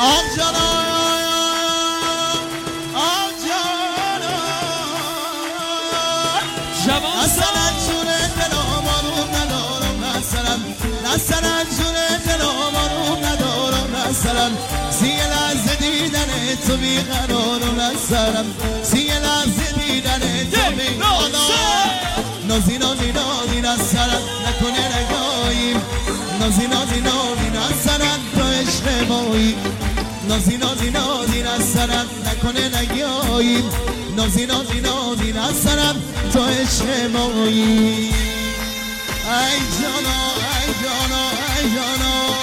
آه جانا آه جانا اصلا جونه دلم آروم ندارم اصلا جونه دلم آروم ندارم سی لحظه دیدن تو بیقرارم سی لحظه دیدن تو بیقرارم نازی نازی نازی نسرم نکنه نگاهیم نازی نازی نازی نسرم تو عشق مایی نازی نازی نازی نسرم نکنه نگاهیم نازی نازی نازی نسرم تو عشق مایی ای جانا ای جانا ای جانا